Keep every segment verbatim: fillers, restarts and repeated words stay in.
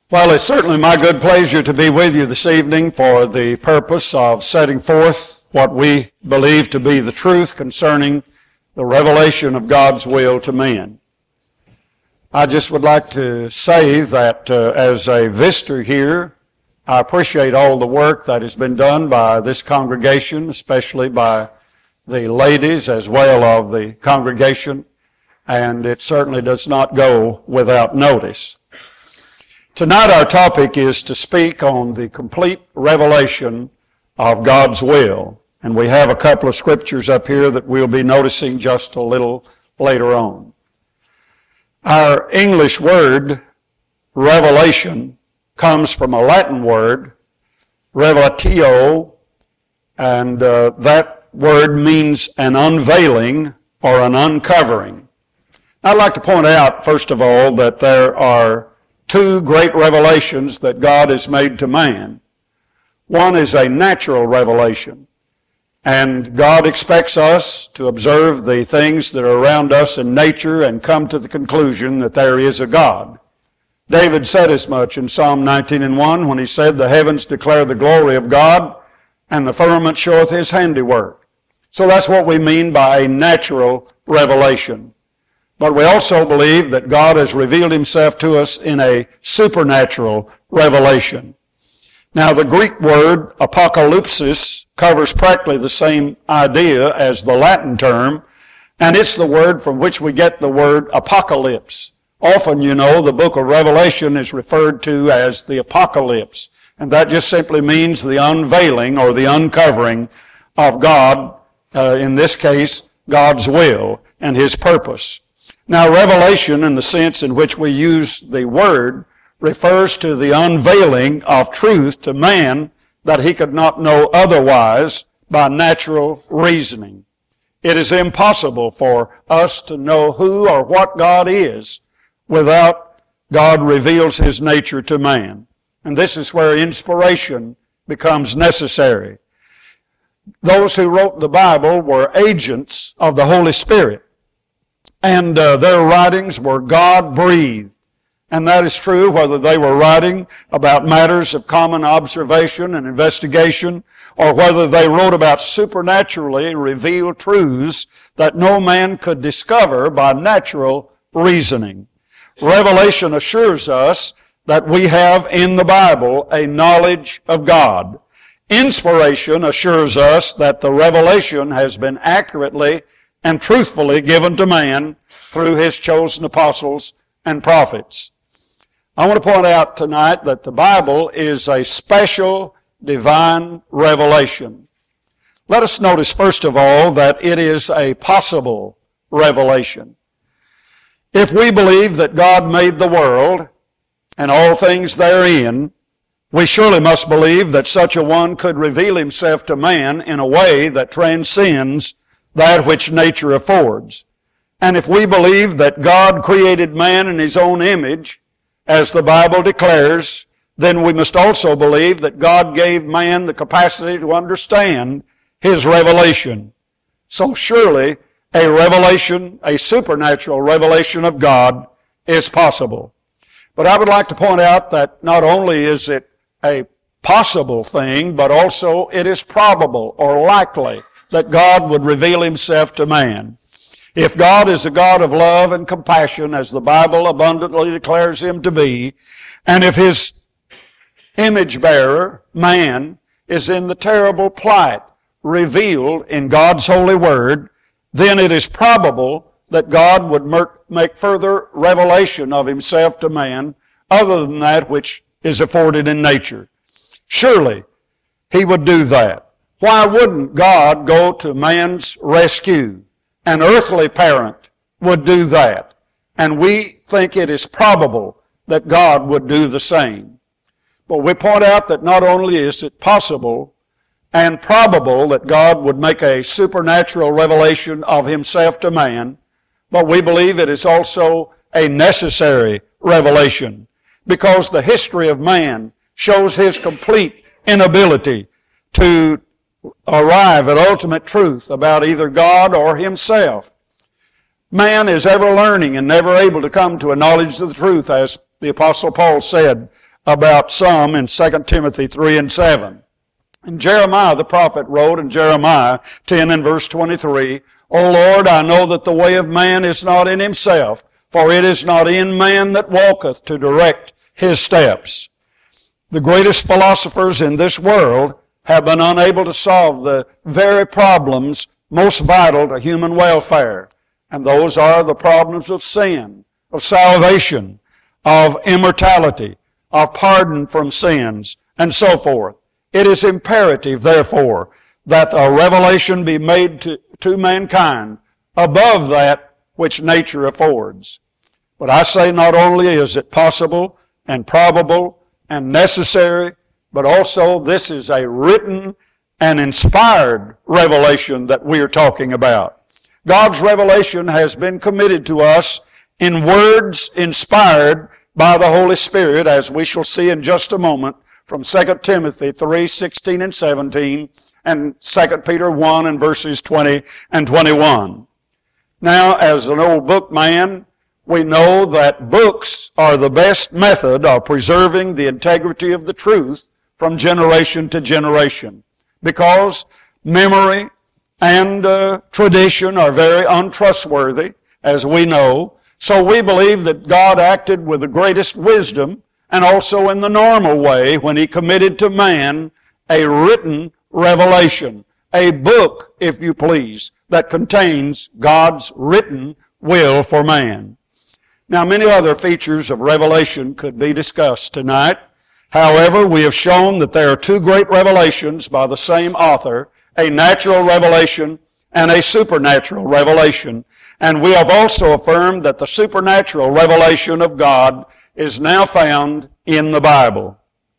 Well, it's certainly my good pleasure to be with you this evening for the purpose of setting forth what we believe to be the truth concerning the revelation of God's will to men. I just would like to say that uh, as a visitor here, I appreciate all the work that has been done by this congregation, especially by the ladies as well of the congregation, and it certainly does not go without notice. Tonight our topic is to speak on the complete revelation of God's will. And we have a couple of scriptures up here that we'll be noticing just a little later on. Our English word, revelation, comes from a Latin word, revelatio, and uh, that word means an unveiling or an uncovering. I'd like to point out, first of all, that there are two great revelations that God has made to man. One is a natural revelation, and God expects us to observe the things that are around us in nature and come to the conclusion that there is a God. David said as much in Psalm nineteen and one when he said, "The heavens declare the glory of God, and the firmament showeth his handiwork." So that's what we mean by a natural revelation. But we also believe that God has revealed himself to us in a supernatural revelation. Now, the Greek word apocalypsis covers practically the same idea as the Latin term, and it's the word from which we get the word apocalypse. Often, you know, the book of Revelation is referred to as the apocalypse, and that just simply means the unveiling or the uncovering of God, uh, in this case, God's will and his purpose. Now, revelation, in the sense in which we use the word, refers to the unveiling of truth to man that he could not know otherwise by natural reasoning. It is impossible for us to know who or what God is without God reveals his nature to man. And this is where inspiration becomes necessary. Those who wrote the Bible were agents of the Holy Spirit. And uh, their writings were God-breathed. And that is true whether they were writing about matters of common observation and investigation, or whether they wrote about supernaturally revealed truths that no man could discover by natural reasoning. Revelation assures us that we have in the Bible a knowledge of God. Inspiration assures us that the revelation has been accurately and truthfully given to man through his chosen apostles and prophets. I want to point out tonight that the Bible is a special divine revelation. Let us notice first of all that it is a possible revelation. If we believe that God made the world and all things therein, we surely must believe that such a one could reveal himself to man in a way that transcends that which nature affords. And if we believe that God created man in his own image, as the Bible declares, then we must also believe that God gave man the capacity to understand his revelation. So surely a revelation, a supernatural revelation of God is possible. But I would like to point out that not only is it a possible thing, but also it is probable or likely that God would reveal himself to man. If God is a God of love and compassion, as the Bible abundantly declares him to be, and if his image bearer, man, is in the terrible plight revealed in God's holy word, then it is probable that God would make further revelation of himself to man other than that which is afforded in nature. Surely he would do that. Why wouldn't God go to man's rescue? An earthly parent would do that. And we think it is probable that God would do the same. But we point out that not only is it possible and probable that God would make a supernatural revelation of himself to man, but we believe it is also a necessary revelation, because the history of man shows his complete inability to arrive at ultimate truth about either God or himself. Man is ever learning and never able to come to a knowledge of the truth, as the Apostle Paul said about some in Second Timothy three and seven. And Jeremiah the prophet wrote in Jeremiah ten and verse twenty-three, O Lord, I know that the way of man is not in himself, for it is not in man that walketh to direct his steps. The greatest philosophers in this world have been unable to solve the very problems most vital to human welfare. And those are the problems of sin, of salvation, of immortality, of pardon from sins, and so forth. It is imperative, therefore, that a revelation be made to, to mankind above that which nature affords. But I say not only is it possible and probable and necessary, but also this is a written and inspired revelation that we are talking about. God's revelation has been committed to us in words inspired by the Holy Spirit, as we shall see in just a moment from Second Timothy three, sixteen and seventeen, and Second Peter one and verses twenty and twenty-one. Now, as an old book man, we know that books are the best method of preserving the integrity of the truth from generation to generation, because memory and uh, tradition are very untrustworthy, as we know. So we believe that God acted with the greatest wisdom and also in the normal way when He committed to man a written revelation, a book, if you please, that contains God's written will for man. Now, many other features of revelation could be discussed tonight. However, we have shown that there are two great revelations by the same author, a natural revelation and a supernatural revelation. And we have also affirmed that the supernatural revelation of God is now found in the Bible.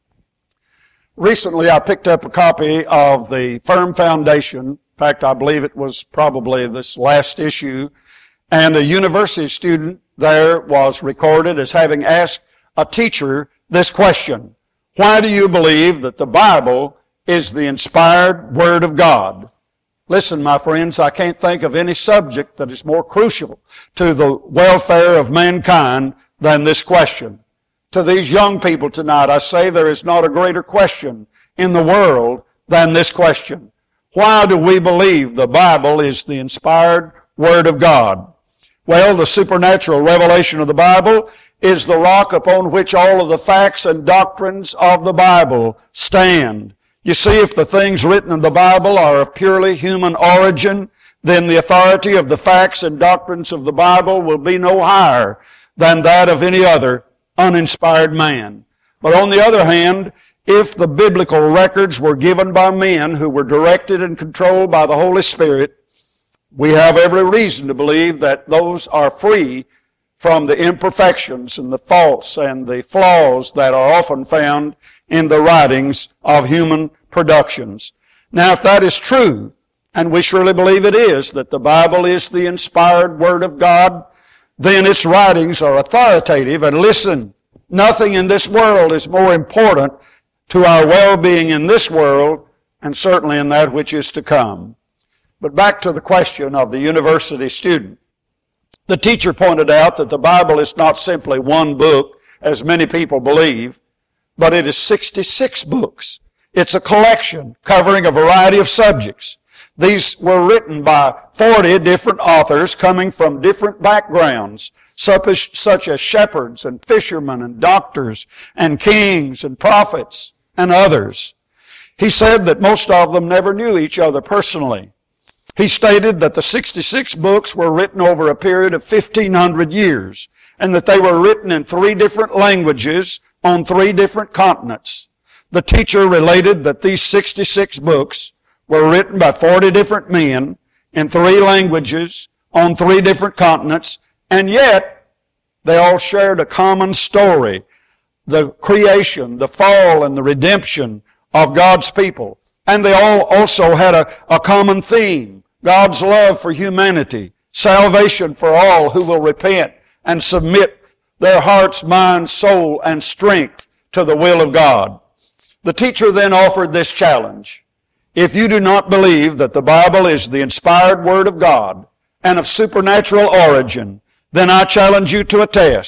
Recently, I picked up a copy of the Firm Foundation. In fact, I believe it was probably this last issue. And a university student there was recorded as having asked a teacher this question: why do you believe that the Bible is the inspired Word of God? Listen, my friends, I can't think of any subject that is more crucial to the welfare of mankind than this question. To these young people tonight, I say there is not a greater question in the world than this question. Why do we believe the Bible is the inspired Word of God? Well, the supernatural revelation of the Bible is the rock upon which all of the facts and doctrines of the Bible stand. You see, if the things written in the Bible are of purely human origin, then the authority of the facts and doctrines of the Bible will be no higher than that of any other uninspired man. But on the other hand, if the biblical records were given by men who were directed and controlled by the Holy Spirit, we have every reason to believe that those are free from the imperfections and the faults and the flaws that are often found in the writings of human productions. Now, if that is true, and we surely believe it is, that the Bible is the inspired Word of God, then its writings are authoritative. And listen, nothing in this world is more important to our well-being in this world, and certainly in that which is to come. But back to the question of the university student. The teacher pointed out that the Bible is not simply one book, as many people believe, but it is sixty-six books. It's a collection covering a variety of subjects. These were written by forty different authors coming from different backgrounds, such as, such as shepherds and fishermen and doctors and kings and prophets and others. He said that most of them never knew each other personally. He stated that the sixty-six books were written over a period of fifteen hundred years, and that they were written in three different languages on three different continents. The teacher related that these sixty-six books were written by forty different men in three languages on three different continents, and yet they all shared a common story: the creation, the fall, and the redemption of God's people. And they all also had a, a common theme: God's love for humanity, salvation for all who will repent and submit their hearts, mind, soul, and strength to the will of God. The teacher then offered this challenge: if you do not believe that the Bible is the inspired Word of God and of supernatural origin, then I challenge you to a test.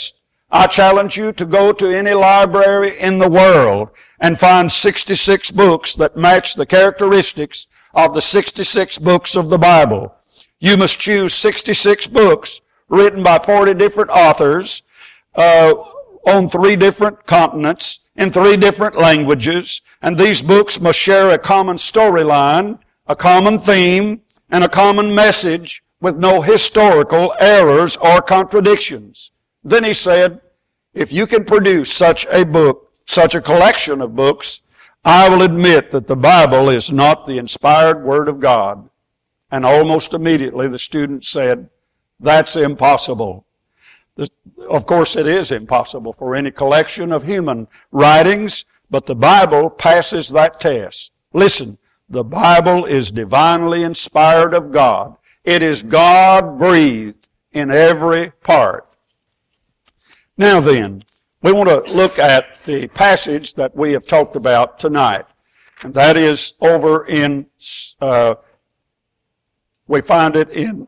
I challenge you to go to any library in the world and find sixty-six books that match the characteristics of the sixty-six books of the Bible. You must choose sixty-six books written by forty different authors uh, on three different continents, in three different languages, and these books must share a common storyline, a common theme, and a common message with no historical errors or contradictions. Then he said, if you can produce such a book, such a collection of books, I will admit that the Bible is not the inspired Word of God. And almost immediately the student said, that's impossible. Of course, it is impossible for any collection of human writings, but the Bible passes that test. Listen, the Bible is divinely inspired of God. It is God-breathed in every part. Now then, we want to look at the passage that we have talked about tonight. And that is over in, uh, we find it in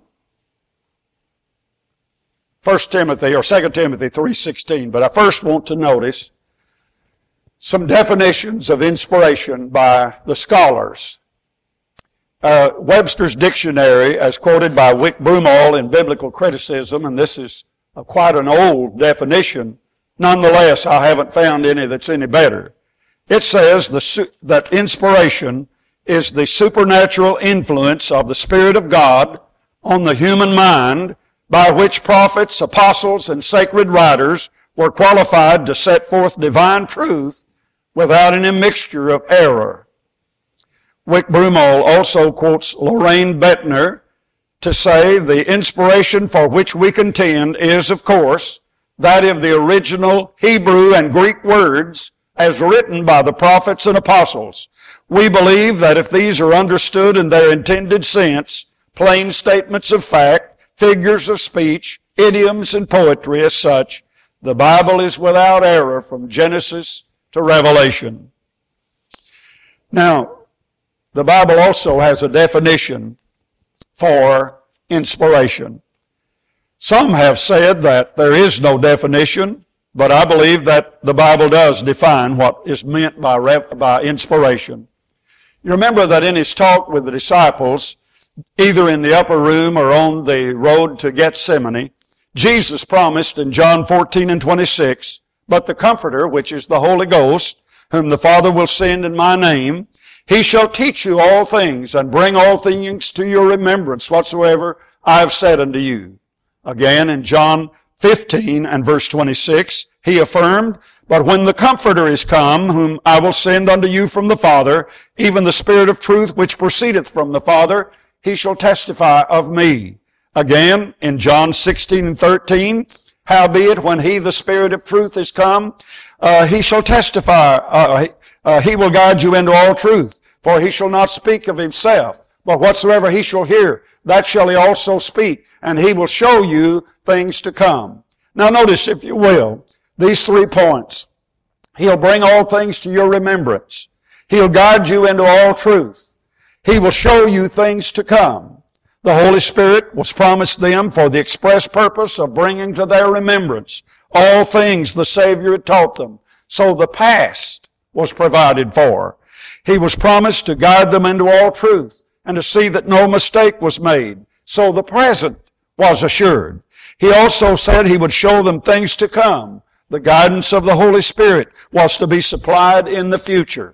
First Timothy or Second Timothy three sixteen. But I first want to notice some definitions of inspiration by the scholars. Uh, Webster's Dictionary, as quoted by Wick Broomall in Biblical Criticism, and this is uh, quite an old definition. Nonetheless, I haven't found any that's any better. It says the su- that inspiration is the supernatural influence of the Spirit of God on the human mind, by which prophets, apostles, and sacred writers were qualified to set forth divine truth without any mixture of error. Wick Broomall also quotes Lorraine Bettner to say the inspiration for which we contend is, of course, that of the original Hebrew and Greek words as written by the prophets and apostles. We believe that if these are understood in their intended sense, plain statements of fact, figures of speech, idioms, and poetry as such, the Bible is without error from Genesis to Revelation. Now, the Bible also has a definition for inspiration. Some have said that there is no definition, but I believe that the Bible does define what is meant by, by inspiration. You remember that in his talk with the disciples, either in the upper room or on the road to Gethsemane, Jesus promised in John fourteen and twenty-six, but the Comforter, which is the Holy Ghost, whom the Father will send in my name, he shall teach you all things and bring all things to your remembrance whatsoever I have said unto you. Again, in John fifteen and verse twenty-six, he affirmed, but when the Comforter is come, whom I will send unto you from the Father, even the Spirit of truth which proceedeth from the Father, he shall testify of me. Again, in John sixteen and thirteen, howbeit when he, the Spirit of truth, is come, uh, he shall testify, uh, uh, he will guide you into all truth. For he shall not speak of himself, but whatsoever he shall hear, that shall he also speak, and he will show you things to come. Now notice, if you will, these three points. He'll bring all things to your remembrance. He'll guide you into all truth. He will show you things to come. The Holy Spirit was promised them for the express purpose of bringing to their remembrance all things the Savior had taught them. So the past was provided for. He was promised to guide them into all truth and to see that no mistake was made. So the present was assured. He also said he would show them things to come. The guidance of the Holy Spirit was to be supplied in the future.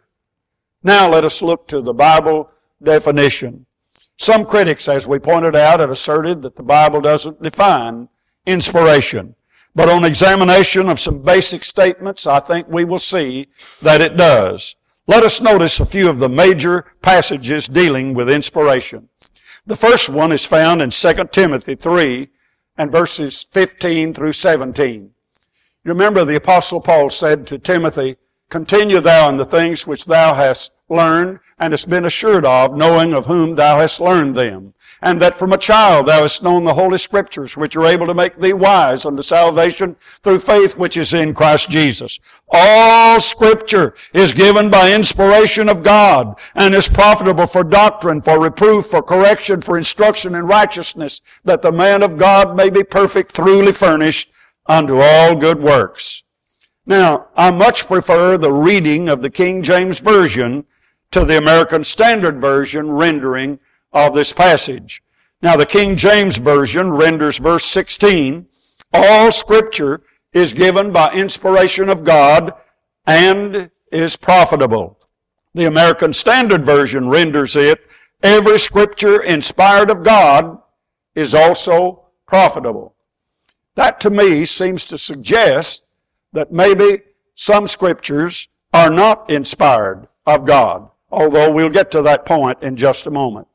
Now let us look to the Bible definition. Some critics, as we pointed out, have asserted that the Bible doesn't define inspiration. But on examination of some basic statements, I think we will see that it does. Let us notice a few of the major passages dealing with inspiration. The first one is found in Second Timothy three and verses fifteen through seventeen. You remember the Apostle Paul said to Timothy, continue thou in the things which thou hast learned and hast been assured of, knowing of whom thou hast learned them, and that from a child thou hast known the Holy Scriptures, which are able to make thee wise unto salvation through faith which is in Christ Jesus. All Scripture is given by inspiration of God, and is profitable for doctrine, for reproof, for correction, for instruction in righteousness, that the man of God may be perfect, thoroughly furnished unto all good works. Now, I much prefer the reading of the King James Version to the American Standard Version rendering of this passage. Now, the King James Version renders verse sixteen, all Scripture is given by inspiration of God and is profitable. The American Standard Version renders it, every Scripture inspired of God is also profitable. That to me seems to suggest that maybe some Scriptures are not inspired of God, although we'll get to that point in just a moment.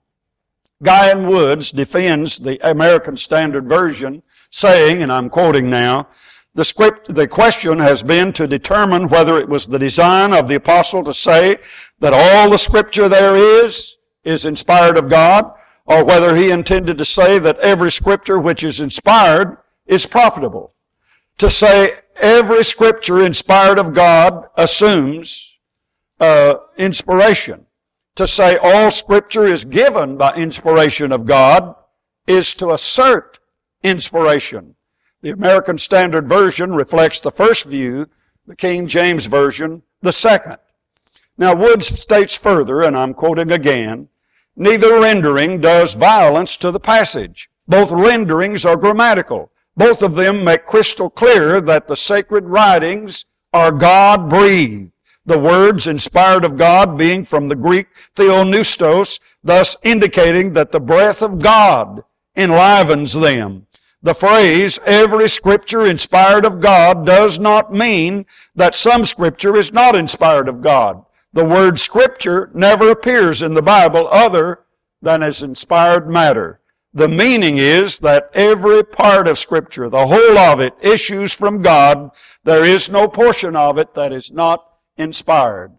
Guy Woods defends the American Standard Version, saying, and I'm quoting now, the script, the question has been to determine whether it was the design of the apostle to say that all the Scripture there is, is inspired of God, or whether he intended to say that every Scripture which is inspired is profitable. To say every Scripture inspired of God assumes uh, inspiration. To say all Scripture is given by inspiration of God is to assert inspiration. The American Standard Version reflects the first view, the King James Version the second. Now, Woods states further, and I'm quoting again, neither rendering does violence to the passage. Both renderings are grammatical. Both of them make crystal clear that the sacred writings are God-breathed. The words inspired of God being from the Greek theopneustos, thus indicating that the breath of God enlivens them. The phrase, every Scripture inspired of God, does not mean that some Scripture is not inspired of God. The word Scripture never appears in the Bible other than as inspired matter. The meaning is that every part of Scripture, the whole of it, issues from God. There is no portion of it that is not inspired.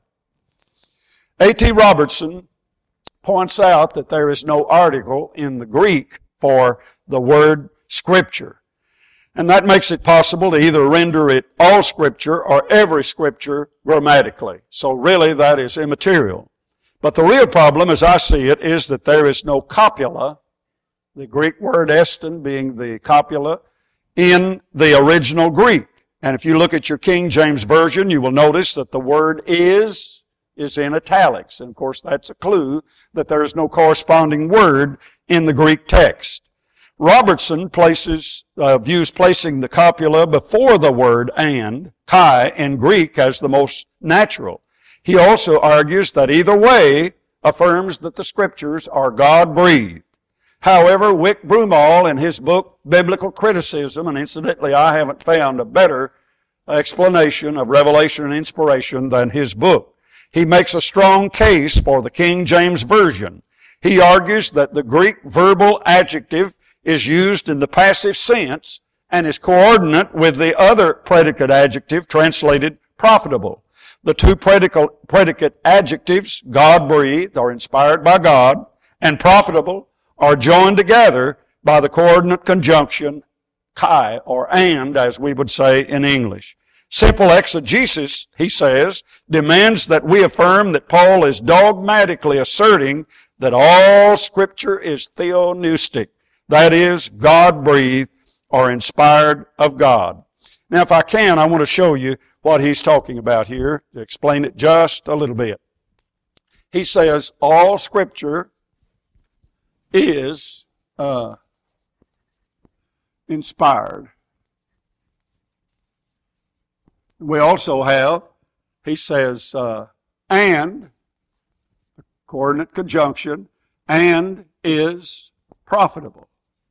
A T Robertson points out that there is no article in the Greek for the word Scripture. And that makes it possible to either render it all Scripture or every Scripture grammatically. So really that is immaterial. But the real problem, as I see it, is that there is no copula, the Greek word eston being the copula, in the original Greek. And if you look at your King James Version, you will notice that the word is, is in italics. And of course that's a clue that there is no corresponding word in the Greek text. Robertson places, uh, views placing the copula before the word and, kai, in Greek as the most natural. He also argues that either way affirms that the Scriptures are God-breathed. However, Wick Broomall in his book, Biblical Criticism, and incidentally I haven't found a better explanation of revelation and inspiration than his book. He makes a strong case for the King James Version. He argues that the Greek verbal adjective is used in the passive sense and is coordinate with the other predicate adjective translated profitable. The two predicate, predicate adjectives, God-breathed, or inspired by God, and profitable, are joined together by the coordinate conjunction kai, or and, as we would say in English. Simple exegesis, he says, demands that we affirm that Paul is dogmatically asserting that all Scripture is theopneustic, that is, God-breathed or inspired of God. Now, if I can, I want to show you what he's talking about here, to explain it just a little bit. He says, all Scripture is uh, inspired. We also have, he says, uh, and, coordinate conjunction, and is profitable.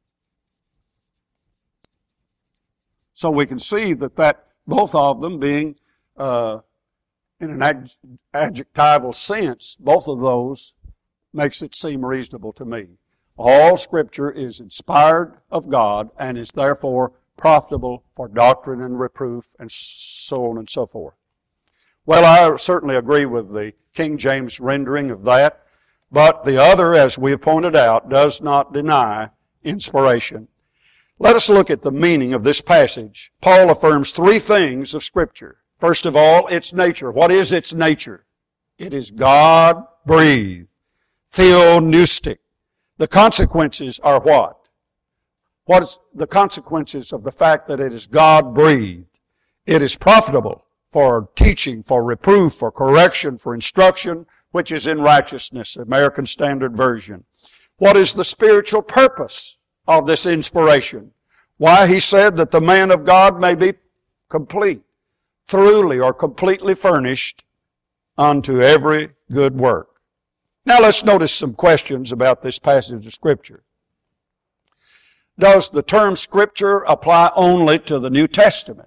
So we can see that, that both of them being uh, in an ad- adjectival sense, both of those makes it seem reasonable to me. All Scripture is inspired of God and is therefore profitable for doctrine and reproof and so on and so forth. Well, I certainly agree with the King James rendering of that, but the other, as we have pointed out, does not deny inspiration. Let us look at the meaning of this passage. Paul affirms three things of Scripture. First of all, its nature. What is its nature? It is God-breathed, theopneustic. The consequences are what? What is the consequences of the fact that it is God-breathed? It is profitable for teaching, for reproof, for correction, for instruction, which is in righteousness, American Standard Version. What is the spiritual purpose of this inspiration? Why he said that the man of God may be complete, thoroughly or completely furnished unto every good work. Now let's notice some questions about this passage of Scripture. Does the term Scripture apply only to the New Testament?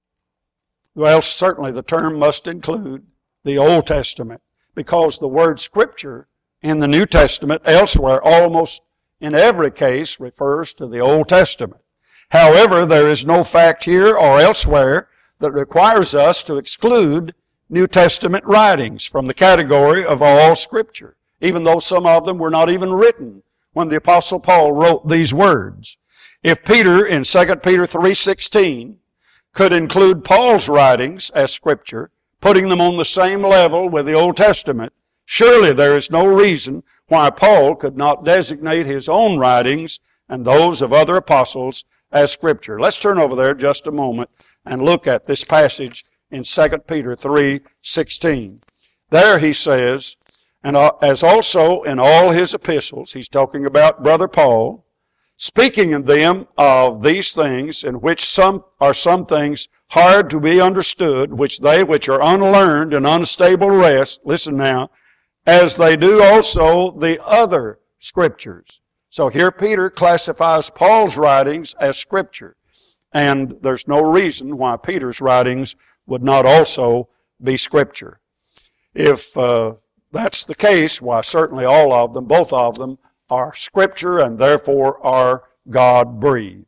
Well, certainly the term must include the Old Testament, because the word Scripture in the New Testament elsewhere almost in every case refers to the Old Testament. However, there is no fact here or elsewhere that requires us to exclude New Testament writings from the category of all Scripture, even though some of them were not even written when the Apostle Paul wrote these words. If Peter in Second Peter three sixteen could include Paul's writings as Scripture, putting them on the same level with the Old Testament, surely there is no reason why Paul could not designate his own writings and those of other apostles as Scripture. Let's turn over there just a moment and look at this passage in Second Peter three sixteen. There he says, and as also in all his epistles, he's talking about Brother Paul, speaking in them of these things, in which some are some things hard to be understood, which they which are unlearned and unstable rest, listen now, as they do also the other Scriptures. So here Peter classifies Paul's writings as Scripture, and there's no reason why Peter's writings would not also be Scripture. If uh, that's the case, why certainly all of them, both of them, are Scripture and therefore are God-breathed.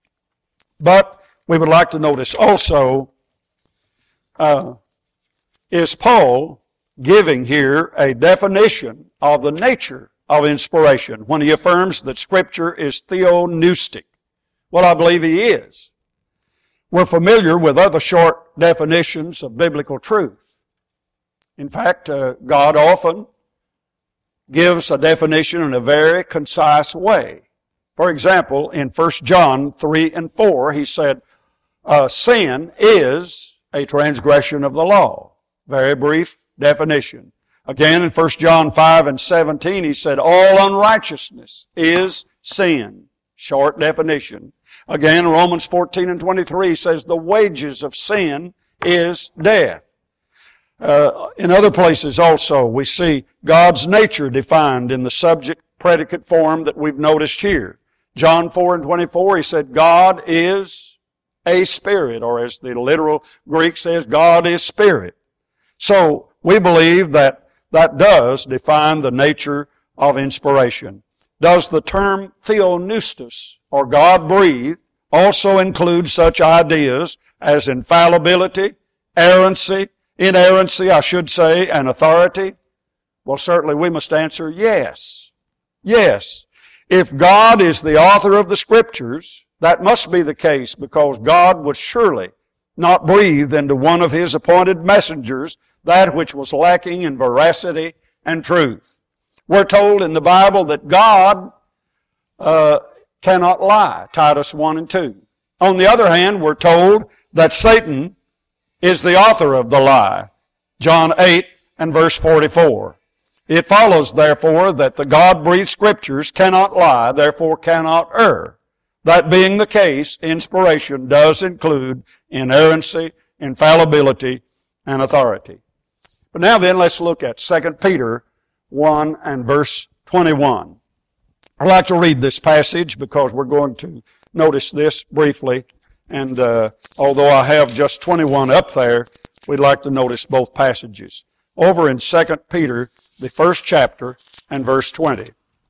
But we would like to notice also, uh, is Paul giving here a definition of the nature of inspiration when he affirms that Scripture is theopneustic? Well, I believe he is. We're familiar with other short definitions of biblical truth. In fact, uh, God often gives a definition in a very concise way. For example, in First John three and four, he said, uh, sin is a transgression of the law. Very brief definition. Again, in First John five and seventeen, he said, all unrighteousness is sin. Short definition. Again, Romans fourteen and twenty-three says, the wages of sin is death. Uh, in other places also, we see God's nature defined in the subject-predicate form that we've noticed here. John four and twenty-four, he said, God is a spirit, or as the literal Greek says, God is spirit. So, we believe that that does define the nature of inspiration. Does the term theopneustos, or God-breathed, also include such ideas as infallibility, errancy, inerrancy, I should say, and authority? Well, certainly we must answer yes. Yes. If God is the author of the Scriptures, that must be the case, because God would surely not breathe into one of His appointed messengers that which was lacking in veracity and truth. We're told in the Bible that God uh, cannot lie, Titus one and two. On the other hand, we're told that Satan is the author of the lie, John eight and verse forty-four. It follows, therefore, that the God-breathed Scriptures cannot lie, therefore cannot err. That being the case, inspiration does include inerrancy, infallibility, and authority. But now then, let's look at Second Peter one and verse twenty-one. I'd like to read this passage because we're going to notice this briefly. And uh, although I have just twenty-one up there, we'd like to notice both passages. Over in Second Peter, the first chapter, and verse twenty.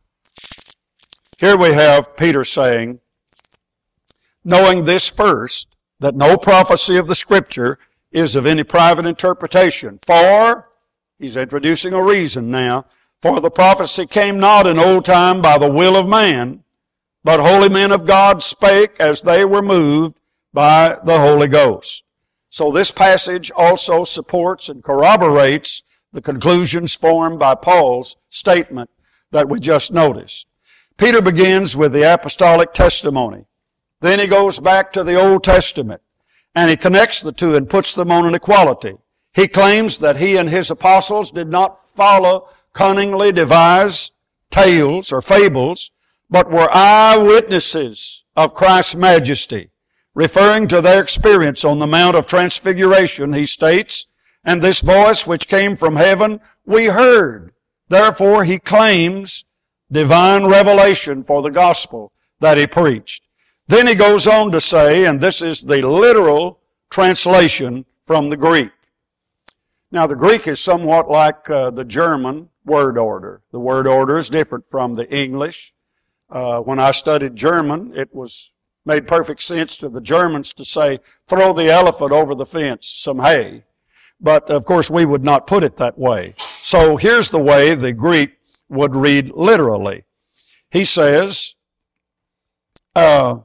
Here we have Peter saying, knowing this first, that no prophecy of the Scripture is of any private interpretation. For, he's introducing a reason now, for the prophecy came not in old time by the will of man, but holy men of God spake as they were moved by the Holy Ghost. So this passage also supports and corroborates the conclusions formed by Paul's statement that we just noticed. Peter begins with the apostolic testimony. Then he goes back to the Old Testament, and he connects the two and puts them on an equality. He claims that he and his apostles did not follow cunningly devised tales or fables, but were eyewitnesses of Christ's majesty. Referring to their experience on the Mount of Transfiguration, he states, "And this voice which came from heaven we heard." Therefore, he claims divine revelation for the gospel that he preached. Then he goes on to say, and this is the literal translation from the Greek. Now, the Greek is somewhat like uh, the German word order. The word order is different from the English. Uh, when I studied German, it was made perfect sense to the Germans to say, "Throw the elephant over the fence, some hay." But, of course, we would not put it that way. So here's the way the Greek would read literally. He says, uh,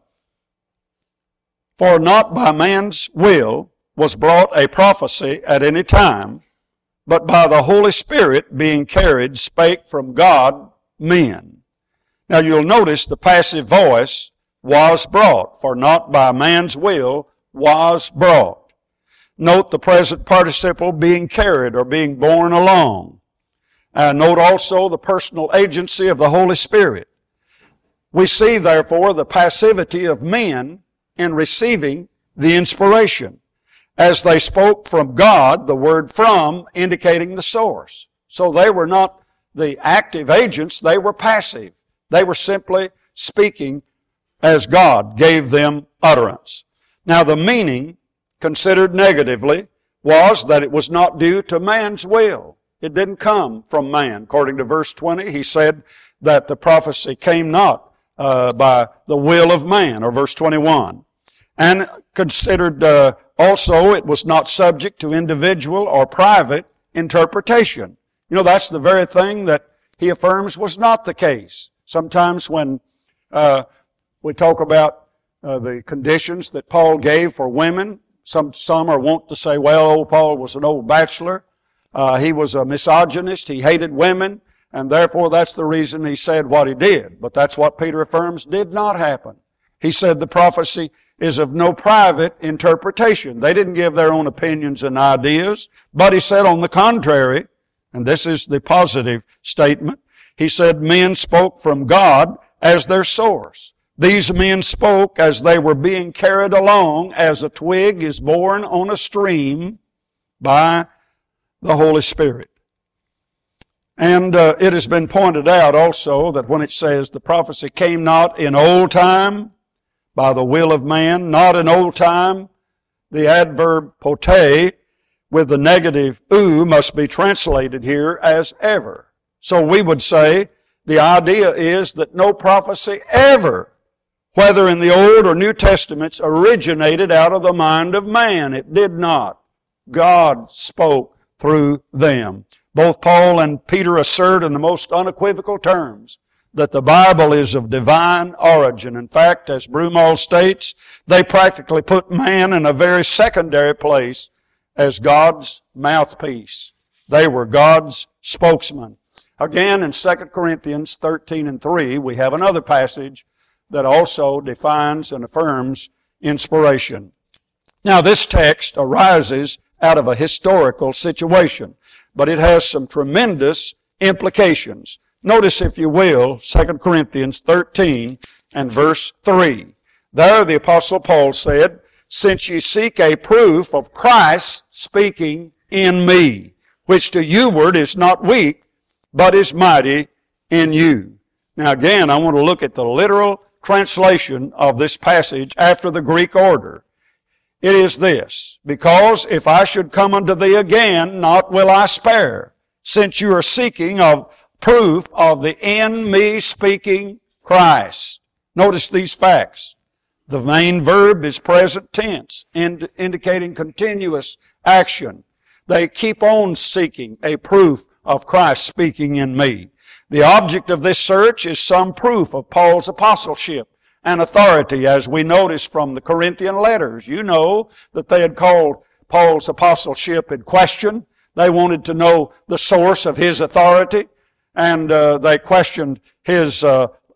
"For not by man's will was brought a prophecy at any time, but by the Holy Spirit being carried spake from God men." Now you'll notice the passive voice, was brought, for not by man's will was brought. Note the present participle, being carried or being borne along. Uh, note also the personal agency of the Holy Spirit. We see, therefore, the passivity of men in receiving the inspiration. As they spoke from God, the word "from" indicating the source. So they were not the active agents, they were passive. They were simply speaking as God gave them utterance. Now the meaning, considered negatively, was that it was not due to man's will. It didn't come from man. According to verse twenty, he said that the prophecy came not uh, by the will of man, or verse twenty-one. And considered uh, also it was not subject to individual or private interpretation. You know, that's the very thing that he affirms was not the case. Sometimes when uh, we talk about uh, the conditions that Paul gave for women, some some are wont to say, well, old Paul was an old bachelor. Uh, he was a misogynist. He hated women. And therefore, that's the reason he said what he did. But that's what Peter affirms did not happen. He said the prophecy is of no private interpretation. They didn't give their own opinions and ideas. But he said on the contrary, and this is the positive statement, he said men spoke from God as their source. These men spoke as they were being carried along as a twig is borne on a stream by the Holy Spirit. And uh, it has been pointed out also that when it says the prophecy came not in old time by the will of man, not in old time, the adverb pote with the negative ou must be translated here as ever. So we would say the idea is that no prophecy ever, whether in the Old or New Testaments, originated out of the mind of man. It did not. God spoke through them. Both Paul and Peter assert in the most unequivocal terms that the Bible is of divine origin. In fact, as Broomall states, they practically put man in a very secondary place as God's mouthpiece. They were God's spokesman. Again, in Second Corinthians thirteen and three, we have another passage that also defines and affirms inspiration. Now, this text arises out of a historical situation, but it has some tremendous implications. Notice, if you will, Second Corinthians thirteen and verse three. There the Apostle Paul said, "Since ye seek a proof of Christ speaking in me, which to youward is not weak, but is mighty in you." Now again, I want to look at the literal translation of this passage after the Greek order. It is this: "Because if I should come unto thee again, not will I spare, since you are seeking of proof of the in me speaking Christ." Notice these facts. The main verb is present tense, ind- indicating continuous action. They keep on seeking a proof of Christ speaking in me. The object of this search is some proof of Paul's apostleship and authority, as we notice from the Corinthian letters. You know that they had called Paul's apostleship in question. They wanted to know the source of his authority, and uh, they questioned his uh,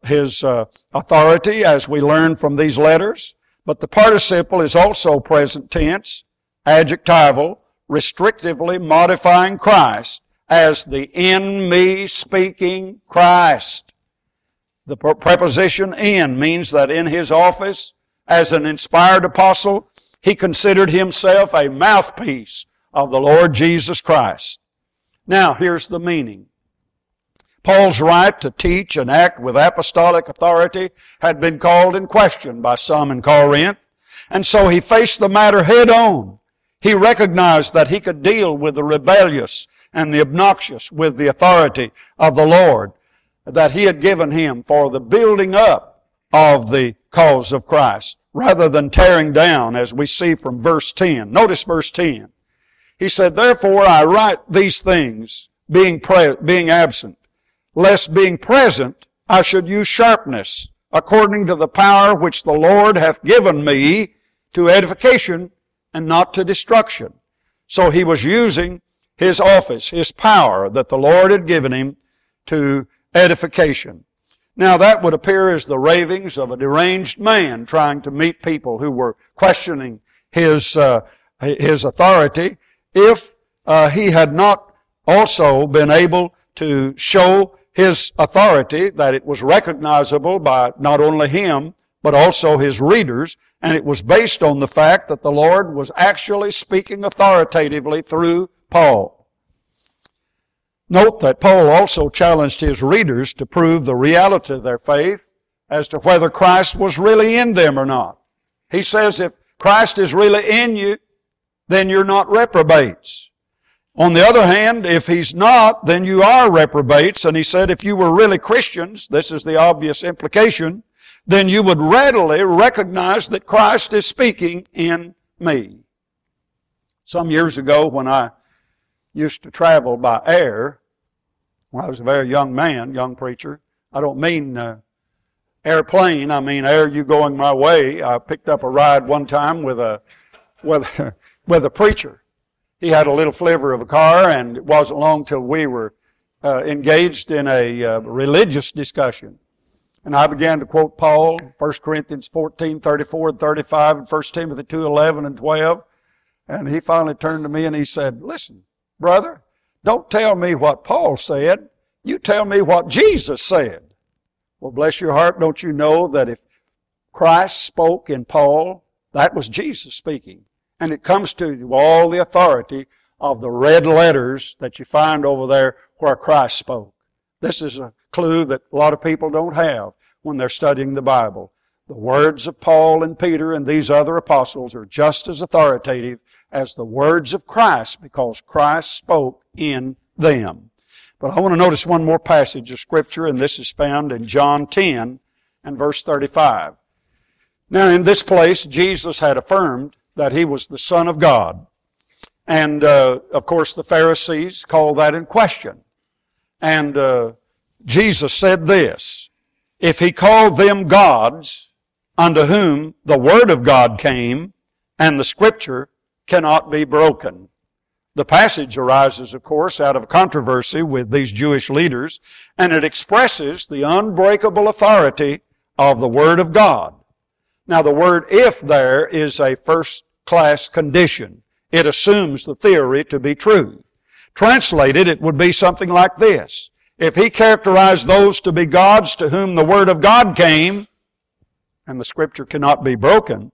his uh, authority, as we learn from these letters. But the participle is also present tense, adjectival, restrictively modifying Christ as the in me speaking Christ. The preposition in means that in his office as an inspired apostle, he considered himself a mouthpiece of the Lord Jesus Christ. Now, here's the meaning. Paul's right to teach and act with apostolic authority had been called in question by some in Corinth, and so he faced the matter head on. He recognized that he could deal with the rebellious and the obnoxious with the authority of the Lord that he had given him for the building up of the cause of Christ, rather than tearing down, as we see from verse ten. Notice verse ten. He said, "Therefore I write these things, being pre- being absent, lest being present I should use sharpness, according to the power which the Lord hath given me to edification and not to destruction." So he was using his office, his power that the Lord had given him to edification. Now that would appear as the ravings of a deranged man trying to meet people who were questioning his uh, his authority, if uh, he had not also been able to show his authority, that it was recognizable by not only him, but also his readers, and it was based on the fact that the Lord was actually speaking authoritatively through Paul. Note that Paul also challenged his readers to prove the reality of their faith as to whether Christ was really in them or not. He says if Christ is really in you, then you're not reprobates. On the other hand, if He's not, then you are reprobates. And he said if you were really Christians, this is the obvious implication, then you would readily recognize that Christ is speaking in me. Some years ago when I used to travel by air, when I was a very young man, young preacher, I don't mean uh, airplane, I mean air you going my way. I picked up a ride one time with a, with, with a preacher. He had a little flivver of a car, and it wasn't long till we were uh, engaged in a uh, religious discussion. And I began to quote Paul, First Corinthians fourteen, thirty-four and thirty-five, and First Timothy two, eleven and twelve. And he finally turned to me and he said, "Listen, brother, don't tell me what Paul said. You tell me what Jesus said." Well, bless your heart, don't you know that if Christ spoke in Paul, that was Jesus speaking. And it comes to you all the authority of the red letters that you find over there where Christ spoke. This is a clue that a lot of people don't have when they're studying the Bible. The words of Paul and Peter and these other apostles are just as authoritative as the words of Christ, because Christ spoke in them. But I want to notice one more passage of Scripture, and this is found in John ten and verse thirty-five. Now in this place, Jesus had affirmed that He was the Son of God. And, uh, of course, the Pharisees called that in question. And uh, Jesus said this, "If He called them gods, unto whom the Word of God came, and the Scripture cannot be broken." The passage arises, of course, out of a controversy with these Jewish leaders, and it expresses the unbreakable authority of the Word of God. Now, the word "if" there is a first-class condition. It assumes the theory to be true. Translated, it would be something like this. If He characterized those to be gods to whom the Word of God came, and the Scripture cannot be broken,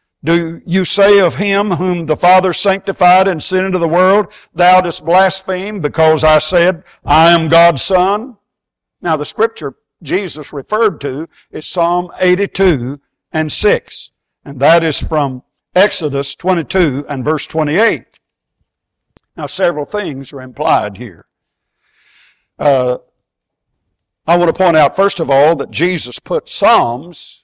do you say of Him whom the Father sanctified and sent into the world, "Thou dost blaspheme because I said, I am God's Son"? Now, the Scripture Jesus referred to is Psalm eighty-two and six. And that is from Exodus twenty-two and verse twenty-eight. Now, several things are implied here. Uh, I want to point out, first of all, that Jesus put Psalms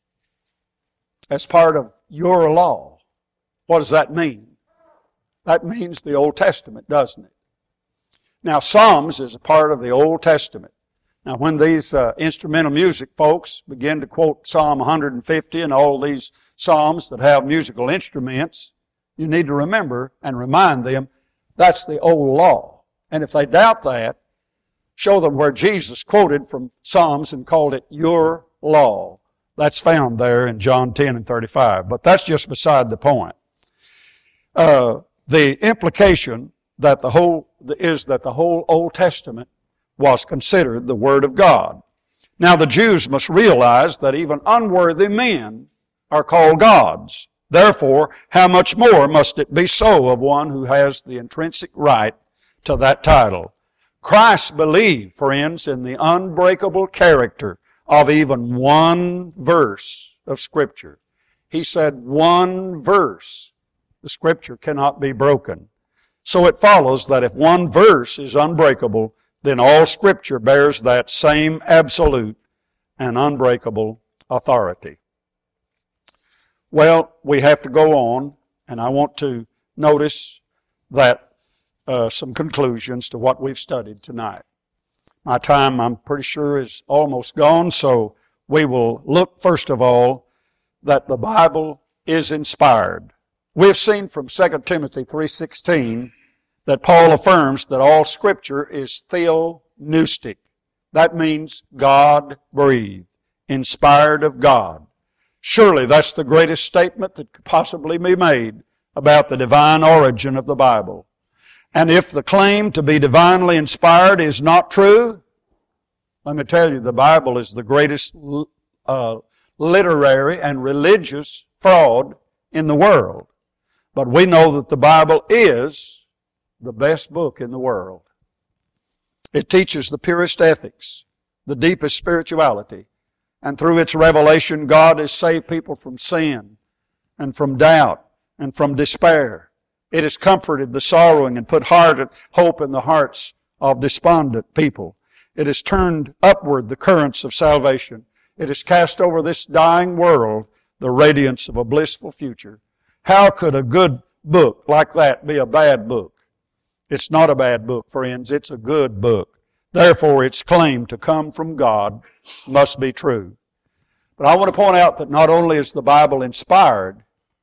as part of your law. What does that mean? That means the Old Testament, doesn't it? Now, Psalms is a part of the Old Testament. Now, when these uh, instrumental music folks begin to quote Psalm one hundred fifty and all these psalms that have musical instruments, you need to remember and remind them that's the old law. And if they doubt that, show them where Jesus quoted from Psalms and called it your law. That's found there in John ten and thirty-five. But that's just beside the point. Uh, the implication that the whole is that the whole Old Testament was considered the Word of God. Now the Jews must realize that even unworthy men are called gods. Therefore, how much more must it be so of one who has the intrinsic right to that title? Christ believed, friends, in the unbreakable character of even one verse of Scripture. He said one verse. The Scripture cannot be broken. So it follows that if one verse is unbreakable, then all Scripture bears that same absolute and unbreakable authority. Well, we have to go on, and I want to notice that uh, some conclusions to what we've studied tonight. My time, I'm pretty sure, is almost gone, so we will look, first of all, that the Bible is inspired. We've seen from Second Timothy three sixteen that Paul affirms that all Scripture is theopneustic. That means God-breathed, inspired of God. Surely that's the greatest statement that could possibly be made about the divine origin of the Bible. And if the claim to be divinely inspired is not true, let me tell you, the Bible is the greatest uh, literary and religious fraud in the world. But we know that the Bible is the best book in the world. It teaches the purest ethics, the deepest spirituality, and through its revelation, God has saved people from sin and from doubt and from despair. It has comforted the sorrowing and put heart, hope in the hearts of despondent people. It has turned upward the currents of salvation. It has cast over this dying world the radiance of a blissful future. How could a good book like that be a bad book? It's not a bad book, friends. It's a good book. Therefore, its claim to come from God must be true. But I want to point out that not only is the Bible inspired,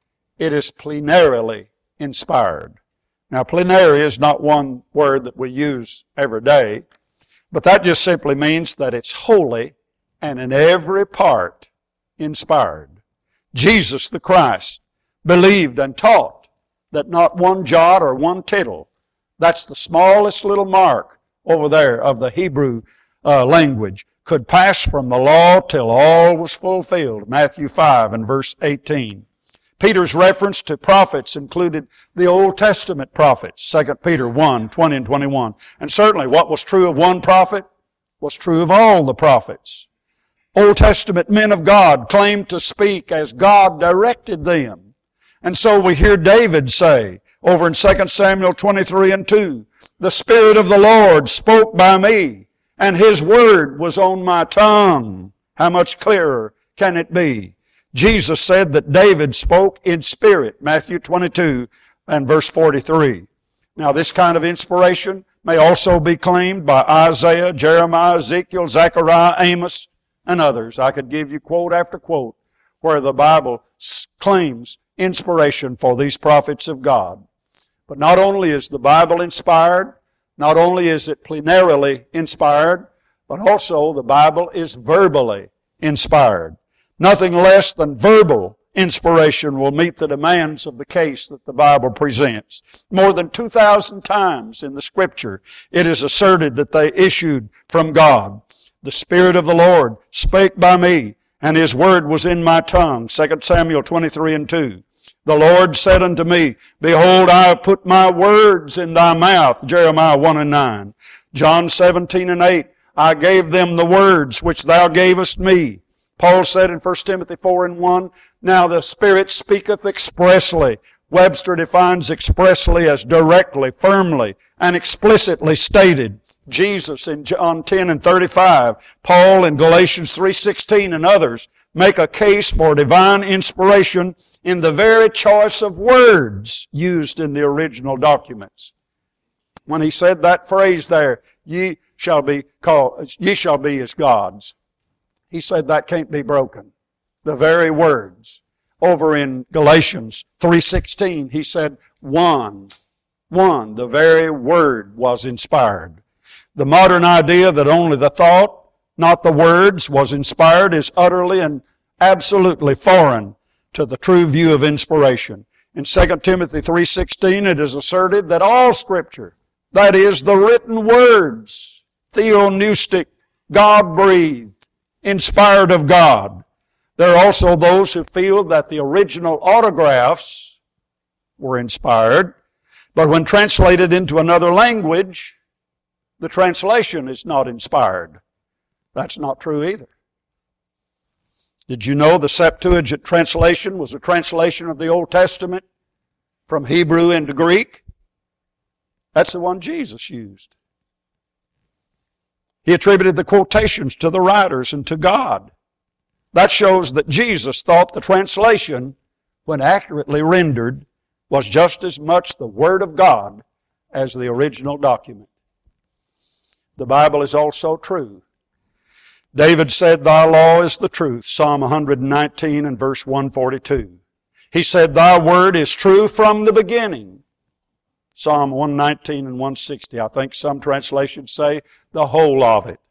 it is plenarily inspired. Now, plenary is not one word that we use every day, but that just simply means that it's wholly and in every part inspired. Jesus the Christ believed and taught that not one jot or one tittle, that's the smallest little mark over there of the Hebrew uh, language, could pass from the law till all was fulfilled. Matthew five and verse eighteen. Peter's reference to prophets included the Old Testament prophets, Second Peter one, twenty and twenty-one. And certainly what was true of one prophet was true of all the prophets. Old Testament men of God claimed to speak as God directed them. And so we hear David say over in Second Samuel twenty-three and two, the Spirit of the Lord spoke by me, and His word was on my tongue. How much clearer can it be? Jesus said that David spoke in spirit, Matthew twenty-two and verse forty-three. Now this kind of inspiration may also be claimed by Isaiah, Jeremiah, Ezekiel, Zechariah, Amos, and others. I could give you quote after quote where the Bible claims inspiration for these prophets of God. But not only is the Bible inspired, not only is it plenarily inspired, but also the Bible is verbally inspired. Nothing less than verbal inspiration will meet the demands of the case that the Bible presents. More than two thousand times in the Scripture, it is asserted that they issued from God. The Spirit of the Lord spake by me, and His word was in my tongue. Second Samuel twenty-three and two. The Lord said unto me, Behold, I have put my words in thy mouth. Jeremiah one and nine. John seventeen and eight. I gave them the words which thou gavest me. Paul said in First Timothy four and one, Now the Spirit speaketh expressly. Webster defines expressly as directly, firmly, and explicitly stated. Jesus in John ten and thirty-five, Paul in Galatians three sixteen and others make a case for divine inspiration in the very choice of words used in the original documents. When he said that phrase there, ye shall be called, ye shall be as gods, he said that can't be broken. The very words. Over in Galatians three sixteen, he said, one, one, the very word was inspired. The modern idea that only the thought, not the words, was inspired is utterly and absolutely foreign to the true view of inspiration. In Second Timothy three sixteen, it is asserted that all Scripture, that is, the written words, theopneustic, God-breathed, inspired of God. There are also those who feel that the original autographs were inspired, but when translated into another language, the translation is not inspired. That's not true either. Did you know the Septuagint translation was a translation of the Old Testament from Hebrew into Greek? That's the one Jesus used. He attributed the quotations to the writers and to God. That shows that Jesus thought the translation, when accurately rendered, was just as much the Word of God as the original document. The Bible is also true. David said, Thy law is the truth, Psalm one nineteen and verse one forty-two. He said, Thy word is true from the beginning, Psalm one nineteen and one sixty. I think some translations say the whole of it.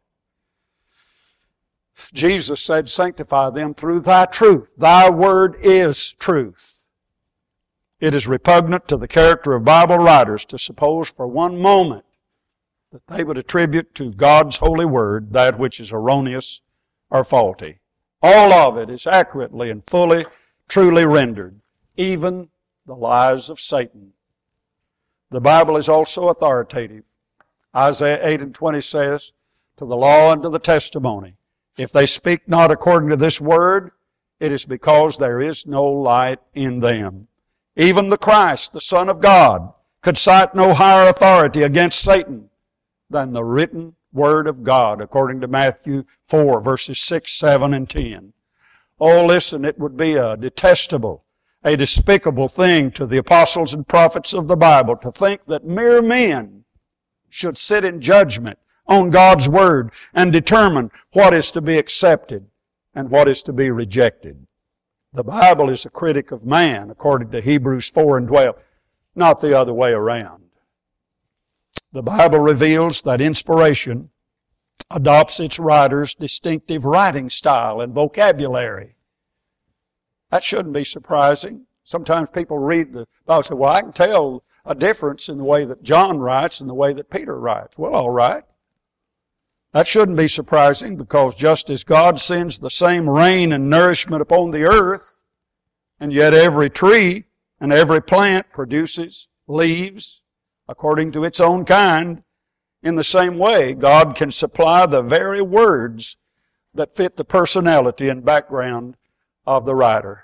Jesus said, Sanctify them through Thy truth. Thy word is truth. It is repugnant to the character of Bible writers to suppose for one moment that they would attribute to God's holy word that which is erroneous or faulty. All of it is accurately and fully, truly rendered, even the lies of Satan. The Bible is also authoritative. Isaiah eight and twenty says, To the law and to the testimony, if they speak not according to this word, it is because there is no light in them. Even the Christ, the Son of God, could cite no higher authority against Satan than the written Word of God, according to Matthew four, verses six, seven, and ten. Oh, listen, it would be a detestable, a despicable thing to the apostles and prophets of the Bible to think that mere men should sit in judgment on God's Word and determine what is to be accepted and what is to be rejected. The Bible is a critic of man, according to Hebrews four and twelve, not the other way around. The Bible reveals that inspiration adopts its writer's distinctive writing style and vocabulary. That shouldn't be surprising. Sometimes people read the Bible and say, well, I can tell a difference in the way that John writes and the way that Peter writes. Well, all right. That shouldn't be surprising because just as God sends the same rain and nourishment upon the earth, and yet every tree and every plant produces leaves according to its own kind, in the same way, God can supply the very words that fit the personality and background of the writer.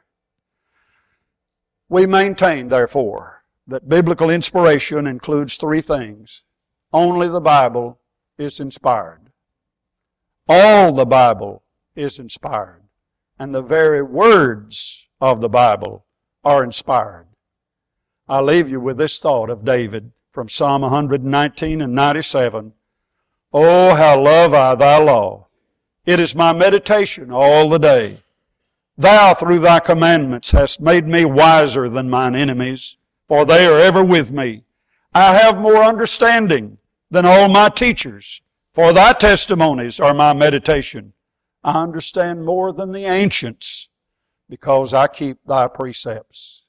We maintain, therefore, that biblical inspiration includes three things. Only the Bible is inspired. All the Bible is inspired. And the very words of the Bible are inspired. I leave you with this thought of David from Psalm one nineteen and ninety-seven. Oh, how love I thy law! It is my meditation all the day. Thou through thy commandments hast made me wiser than mine enemies, for they are ever with me. I have more understanding than all my teachers, for thy testimonies are my meditation. I understand more than the ancients, because I keep thy precepts.